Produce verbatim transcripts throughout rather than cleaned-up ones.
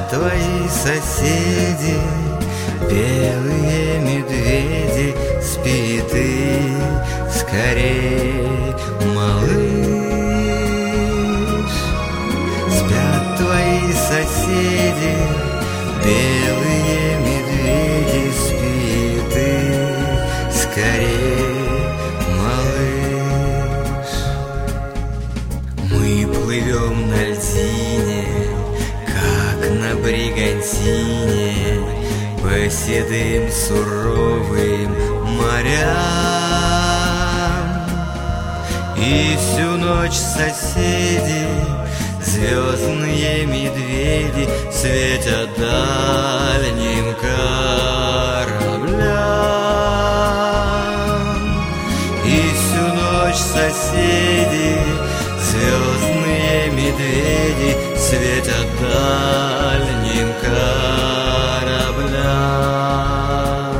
твои соседи, белые медведи, спи ты скорей, малыш. Спят твои соседи, белые медведи, спи ты скорей, малыш. Мы плывем на льдине, как на бригантине, по седым суровым морям. И всю ночь соседи, звездные медведи, светят дальним кораблям. И всю ночь соседи, звездные медведи, светят дальним кораблям.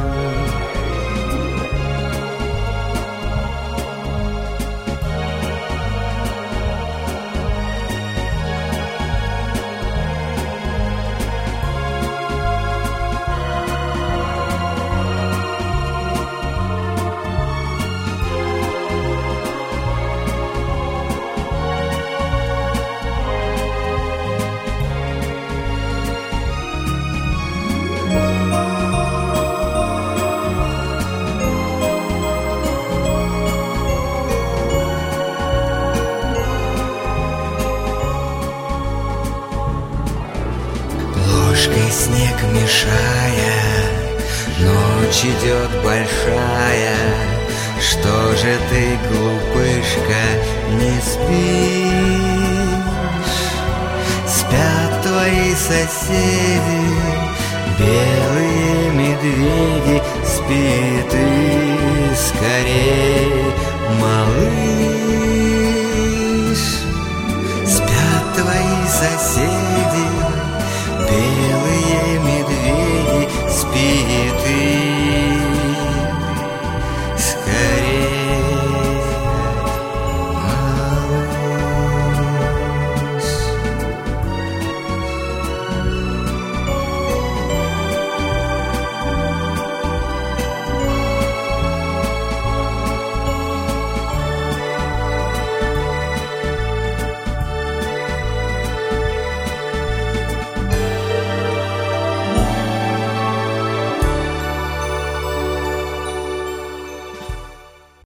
Ложкой снег мешая, ночь идет большая. Что же ты, глупышка, не спишь? Спят твои соседи, белые медведи, спи ты скорей, малыш. Спят твои соседи,